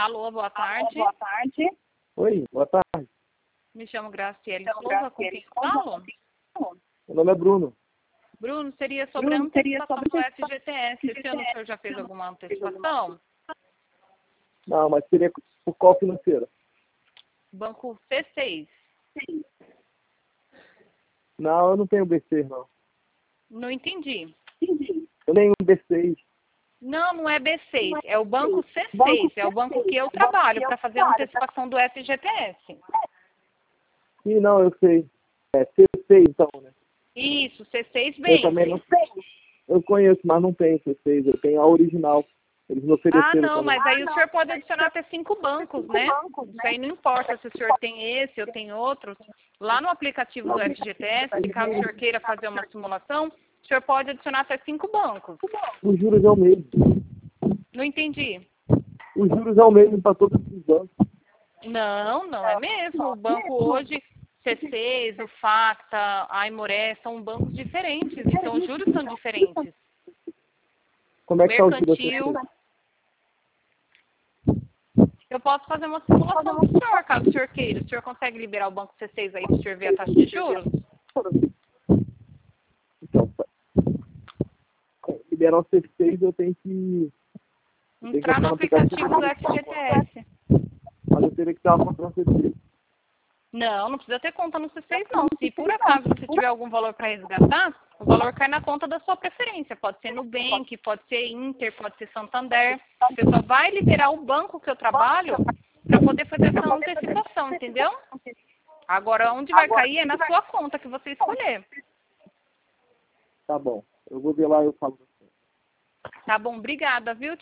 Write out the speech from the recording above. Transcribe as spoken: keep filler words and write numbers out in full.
Alô, boa tarde. Boa tarde. Oi, boa tarde. Me chamo Graciele Chamo Souza, com Graciele quem falo? Meu nome é Bruno. Bruno, seria sobre Bruno, a seria antecipação sobre do a F G T S. Esse ano o senhor já fez alguma antecipação? Não, mas seria por qual financeira? Banco C seis. Não, eu não tenho B seis, não. Não entendi. Eu tenho B seis. Não, não é B seis, é o Banco C seis, é o banco que eu trabalho para fazer a antecipação do F G T S. Sim, não, eu sei. É C seis, então, né? Isso, C seis Eu também bem. não sei. Eu conheço, mas não tenho C seis. Eu tenho a original. Eles me Ah, ofereceram não, também. mas aí o senhor pode adicionar até cinco bancos, né? Isso aí não importa se o senhor tem esse ou tem outros. Lá no aplicativo do F G T S, caso o senhor queira fazer uma simulação, o senhor pode adicionar até cinco bancos. Os juros é o mesmo. Não entendi. Os juros é o mesmo para todos os bancos. Não, não é mesmo. O banco hoje, C seis, o Facta, a Aimoré, são bancos diferentes. Então os juros são diferentes. Como é que está o juro da C Mercantil. seis? Eu posso fazer uma simulação para o senhor, caso o senhor queira. O senhor consegue liberar o banco C seis aí para o senhor ver a taxa de juros? Então, para liberar o C seis, eu tenho que... eu tenho que Entrar entrar no no aplicativo do F G T S. Mas eu teria que ter uma conta no C seis. Não, não precisa ter conta no C seis, não. Se por acaso você tiver algum valor para resgatar, o valor cai na conta da sua preferência. Pode ser Nubank, pode ser Inter, pode ser Santander. Você só vai liberar o banco que eu trabalho para poder fazer essa antecipação, entendeu? Agora, onde vai cair é na sua conta que você escolher. Tá bom. Eu vou ver lá e eu falo. Tá bom, obrigada, viu?